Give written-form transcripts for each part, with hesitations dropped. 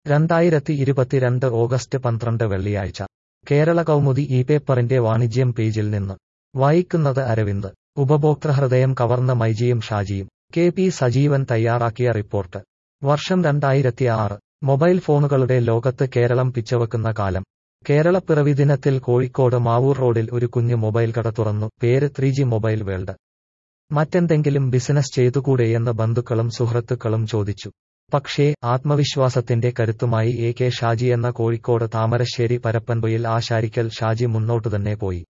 2022 August 12 വെള്ളിയാഴ്ച കേരള കൗമുദി ഈ പേപ്പറിന്റെ വാണിജ്യം പേജിൽ നിന്ന് വായിക്കുന്നത് അരവിന്ദ്. ഉപഭോക്തൃഹൃദയം കവർന്ന മൈജിയും ഷാജിയും. കെ.പി. സജീവൻ തയ്യാറാക്കിയ റിപ്പോർട്ട്. വർഷം 2006. മൊബൈൽ ഫോണുകളുടെ ലോകത്ത് കേരളം പിച്ചവെക്കുന്ന കാലം. കേരളപ്പിറവി ദിനത്തിൽ കോഴിക്കോട് മാവൂർ റോഡിൽ ഒരു കുഞ്ഞു മൊബൈൽ കട തുറന്നു. പേര് 3G മൊബൈൽ വേൾഡ്. മറ്റെന്തെങ്കിലും ബിസിനസ് ചെയ്തുകൂടെയെന്ന് ബന്ധുക്കളും സുഹൃത്തുക്കളും ചോദിച്ചു. പക്ഷേ ആത്മവിശ്വാസത്തിന്റെ കരുത്തുമായി A.K. ഷാജി എന്ന കോഴിക്കോട് താമരശ്ശേരി പരപ്പൻപൊയിൽ ആശാരിക്കൽ ഷാജി മുന്നോട്ടുതന്നെ പോയി.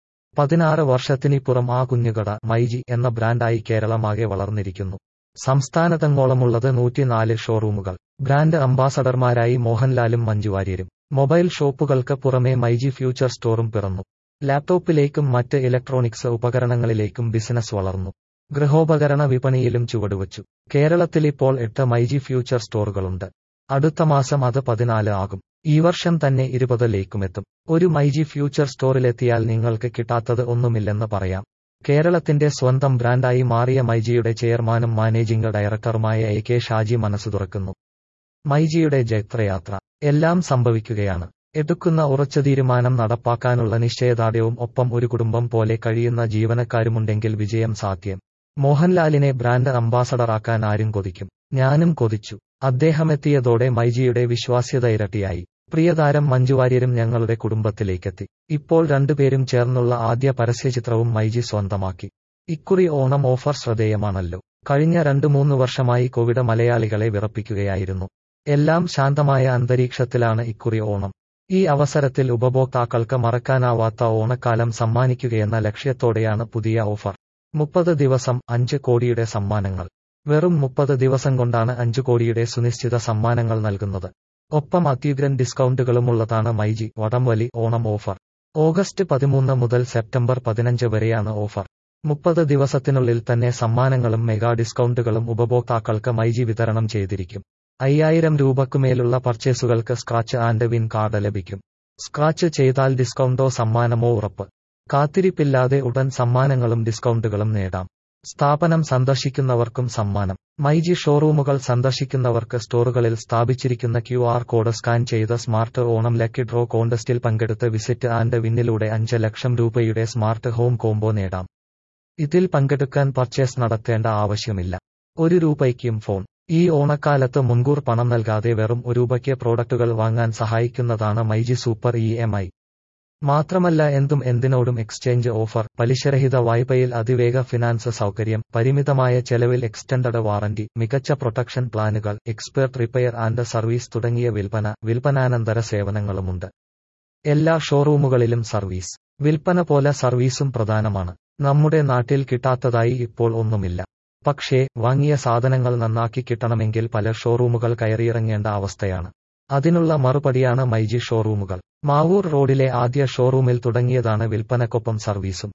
16 വർഷത്തിനിപ്പുറം ആ കുഞ്ഞുകട മൈജി എന്ന ബ്രാൻഡായി കേരളമാകെ വളർന്നിരിക്കുന്നു. സംസ്ഥാനത്തെങ്ങോളമുള്ളത് 104 ഷോറൂമുകൾ. ബ്രാൻഡ് അംബാസഡർമാരായി മോഹൻലാലും മഞ്ജുവാര്യരും. മൊബൈൽ ഷോപ്പുകൾക്ക് പുറമെ മൈജി ഫ്യൂച്ചർ സ്റ്റോറും പിറന്നു. ലാപ്ടോപ്പിലേക്കും മറ്റ് ഇലക്ട്രോണിക്സ് ഉപകരണങ്ങളിലേക്കും ബിസിനസ് വളർന്നു. ഗൃഹോപകരണ വിപണിയിലും ചുവടുവച്ചു. കേരളത്തിലിപ്പോൾ 8 മൈജി ഫ്യൂച്ചർ സ്റ്റോറുകളുണ്ട്. അടുത്ത മാസം അത് 14 ആകും. ഈ വർഷം തന്നെ 20ലേക്കുമെത്തും. ഒരു മൈജി ഫ്യൂച്ചർ സ്റ്റോറിലെത്തിയാൽ നിങ്ങൾക്ക് കിട്ടാത്തത് ഒന്നുമില്ലെന്ന് പറയാം. കേരളത്തിന്റെ സ്വന്തം ബ്രാൻഡായി മാറിയ മൈജിയുടെ ചെയർമാനും മാനേജിംഗ് ഡയറക്ടറുമായ A.K. ഷാജി മനസ്സു തുറക്കുന്നു. മൈജിയുടെ ജൈത്രയാത്ര. എല്ലാം സംഭവിക്കുകയാണ്. എടുക്കുന്ന ഉറച്ച തീരുമാനം നടപ്പാക്കാനുള്ള നിശ്ചയദാർഢ്യവും ഒപ്പം ഒരു കുടുംബം പോലെ കഴിയുന്ന ജീവനക്കാരുമുണ്ടെങ്കിൽ വിജയം സാധ്യം. മോഹൻലാലിനെ ബ്രാൻഡ് അംബാസഡറാക്കാൻ ആരും കൊതിക്കും. ഞാനും കൊതിച്ചു. അദ്ദേഹമെത്തിയതോടെ മൈജിയുടെ വിശ്വാസ്യത ഇരട്ടിയായി. പ്രിയതാരം മഞ്ജുവാര്യരും ഞങ്ങളുടെ കുടുംബത്തിലേക്കെത്തി. ഇപ്പോൾ രണ്ടുപേരും ചേർന്നുള്ള ആദ്യ പരസ്യചിത്രവും മൈജി സ്വന്തമാക്കി. ഇക്കുറി ഓണം ഓഫർ ശ്രദ്ധേയമാണല്ലോ. കഴിഞ്ഞ 2-3 വർഷമായി കോവിഡ് മലയാളികളെ വിറപ്പിക്കുകയായിരുന്നു. എല്ലാം ശാന്തമായ അന്തരീക്ഷത്തിലാണ് ഇക്കുറി ഓണം. ഈ അവസരത്തിൽ ഉപഭോക്താക്കൾക്ക് മറക്കാനാവാത്ത ഓണക്കാലം സമ്മാനിക്കുകയെന്ന ലക്ഷ്യത്തോടെയാണ് പുതിയ ഓഫർ. 30 ദിവസം 5 കോടിയുടെ സമ്മാനങ്ങൾ. വെറും 30 ദിവസം കൊണ്ടാണ് 5 കോടിയുടെ സുനിശ്ചിത സമ്മാനങ്ങൾ നൽകുന്നത്. ഒപ്പം അത്യുഗ്രൻ ഡിസ്കൗണ്ടുകളുമുള്ളതാണ് മൈജി വടംവലി ഓണം ഓഫർ. ഓഗസ്റ്റ് 13 മുതൽ സെപ്റ്റംബർ 15 വരെയാണ് ഓഫർ. 30 ദിവസത്തിനുള്ളിൽ തന്നെ സമ്മാനങ്ങളും മെഗാ ഡിസ്കൗണ്ടുകളും ഉപഭോക്താക്കൾക്ക് മൈജി വിതരണം ചെയ്തിരിക്കും. 5000 രൂപക്കുമേലുള്ള പർച്ചേസുകൾക്ക് സ്ക്രാച്ച് ആൻഡ് വിൻ കാർഡ് ലഭിക്കും. സ്ക്രാച്ച് ചെയ്താൽ ഡിസ്കൗണ്ടോ സമ്മാനമോ ഉറപ്പ്. കാത്തിരിപ്പില്ലാതെ ഉടൻ സമ്മാനങ്ങളും ഡിസ്കൗണ്ടുകളും നേടാം. സ്ഥാപനം സന്ദർശിക്കുന്നവർക്കും സമ്മാനം. മൈജി ഷോറൂമുകൾ സന്ദർശിക്കുന്നവർക്ക് സ്റ്റോറുകളിൽ സ്ഥാപിച്ചിരിക്കുന്ന QR കോഡ് സ്കാൻ ചെയ്ത് സ്മാർട്ട് ഓണം ലക്കി ഡ്രോ കോൺടെസ്റ്റിൽ പങ്കെടുത്ത് വിസിറ്റ് ആൻഡ് വിന്നിലൂടെ 5 ലക്ഷം രൂപയുടെ സ്മാർട്ട് ഹോം കോംബോ നേടാം. ഇതിൽ പങ്കെടുക്കാൻ പർച്ചേസ് നടത്തേണ്ട ആവശ്യമില്ല. 1 രൂപയ്ക്കും ഫോൺ. ഈ ഓണക്കാലത്ത് മുൻകൂർ പണം നൽകാതെ വെറും 1 രൂപയ്ക്ക് പ്രോഡക്റ്റുകൾ വാങ്ങാൻ സഹായിക്കുന്നതാണ് മൈജി സൂപ്പർ EMI. മാത്രമല്ല എന്തും എന്തിനോടും എക്സ്ചേഞ്ച് ഓഫർ, പലിശരഹിത വായ്പയിൽ അതിവേഗ ഫിനാൻസ് സൗകര്യം, പരിമിതമായ ചെലവിൽ എക്സ്റ്റൻഡഡ് വാറന്റി, മികച്ച പ്രൊട്ടക്ഷൻ പ്ലാനുകൾ, എക്സ്പേർട്ട് റിപ്പയർ ആൻഡ് സർവീസ് തുടങ്ങിയ വിൽപ്പനാനന്തര സേവനങ്ങളുമുണ്ട്. എല്ലാ ഷോറൂമുകളിലും സർവീസ്. വിൽപ്പന പോലെ സർവീസും പ്രധാനമാണ്. നമ്മുടെ നാട്ടിൽ കിട്ടാത്തതായി ഇപ്പോൾ ഒന്നുമില്ല. പക്ഷേ വാങ്ങിയ സാധനങ്ങൾ നന്നാക്കി കിട്ടണമെങ്കിൽ പല ഷോറൂമുകൾ കയറിയിറങ്ങേണ്ട അവസ്ഥയാണ്. അതിനുള്ള മറുപടിയാണ് മൈജി ഷോറൂമുകൾ. മാവൂർ റോഡിലെ ആദ്യ ഷോറൂമിൽ തുടങ്ങിയതാണ് വിൽപ്പനക്കൊപ്പം സർവീസും.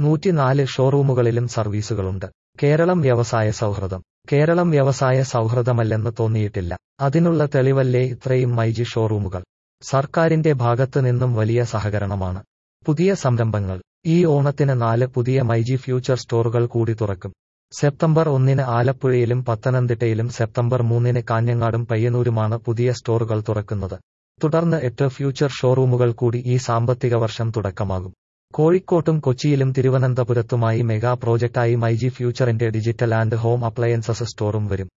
104 ഷോറൂമുകളിലും സർവീസുകളുണ്ട്. കേരളം വ്യവസായ സൗഹൃദം. കേരളം വ്യവസായ സൗഹൃദമല്ലെന്ന് തോന്നിയിട്ടില്ല. അതിനുള്ള തെളിവല്ലേ ഇത്രയും മൈജി ഷോറൂമുകൾ. സർക്കാരിന്റെ ഭാഗത്ത് നിന്നും വലിയ സഹകരണമാണ്. പുതിയ സംരംഭങ്ങൾ. ഈ ഓണത്തിന് 4 പുതിയ മൈജി ഫ്യൂച്ചർ സ്റ്റോറുകൾ കൂടി തുറക്കും. സെപ്റ്റംബർ 1 ആലപ്പുഴയിലും പത്തനംതിട്ടയിലും സെപ്റ്റംബർ 3 കാഞ്ഞങ്ങാടും പയ്യന്നൂരുമാണ് പുതിയ സ്റ്റോറുകൾ തുറക്കുന്നത്. തുടർന്ന് 8 ഫ്യൂച്ചർ ഷോറൂമുകൾ കൂടി ഈ സാമ്പത്തിക വർഷം തുടക്കമാകും. കോഴിക്കോട്ടും കൊച്ചിയിലും തിരുവനന്തപുരത്തുമായി മെഗാ പ്രോജക്റ്റായി മൈജി ഫ്യൂച്ചറിന്റെ ഡിജിറ്റൽ ആൻഡ് ഹോം അപ്ലയൻസസ് സ്റ്റോറും വരും.